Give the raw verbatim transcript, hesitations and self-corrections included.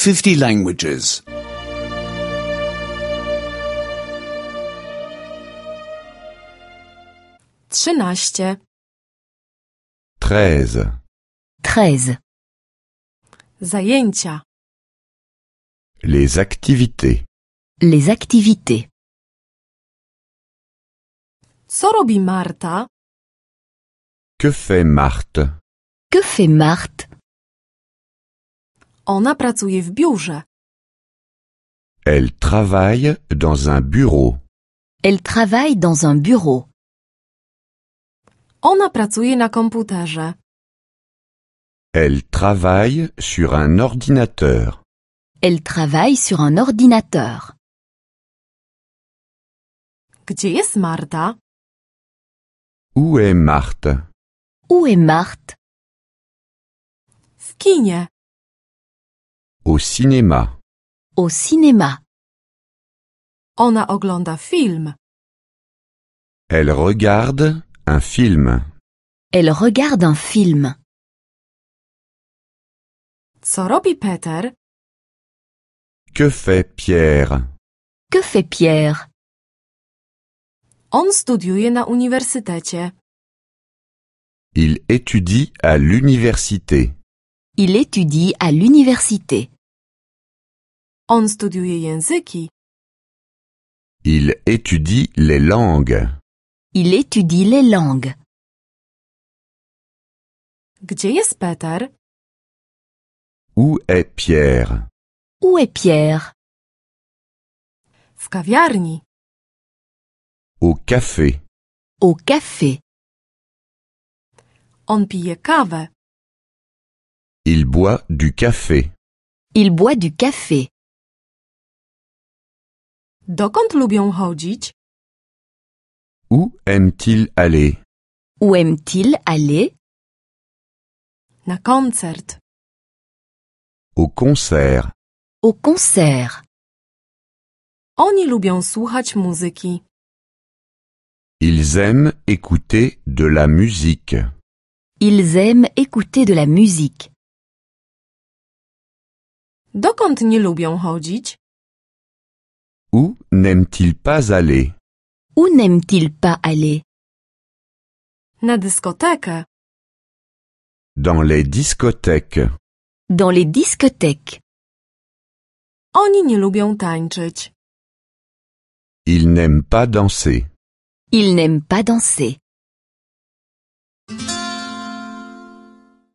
fifty languages. Trzynaście. Treize. Treize. Zajęcia. Les activités. Les activités. Co robi Marta? Que fait Marthe? Que fait Marthe? Ona pracuje w biurze. Elle travaille dans un bureau. Elle travaille dans un bureau. Ona pracuje na komputerze. Elle travaille sur un ordinateur. Elle travaille sur un ordinateur. Gdzie jest Marta? Où est Marthe? Où est Marthe? W kinie. Au cinéma. Au cinéma. Ona ogląda film. Elle regarde un film. Elle regarde un film. Co robi Peter? Que fait Pierre? Que fait Pierre? On studiuje na uniwersytecie. Il étudie à l'université. Il étudie à l'université. On studiuje języki. Il étudie les langues. Il étudie les langues. Gdzie jest Peter? Où est Pierre? Où est Pierre? W kawiarni. Au café. Au café. On pije kawę. Il boit du café. Il boit du café. Dokąd lubią chodzić? Où aime-t-il aller? Où aime-t-il aller? Na koncert. Au concert. Au concert. Oni lubią słuchać muzyki. Ils aiment écouter de la musique. Ils aiment écouter de la musique. Dokąd nie lubią chodzić? Où n'aime-t-il pas aller? Où n'aime-t-il pas aller? Na dyskotekę. Dans les discothèques. Dans les discothèques. Oni nie lubią tańczyć. Ils n'aiment pas danser. Il n'aime pas danser.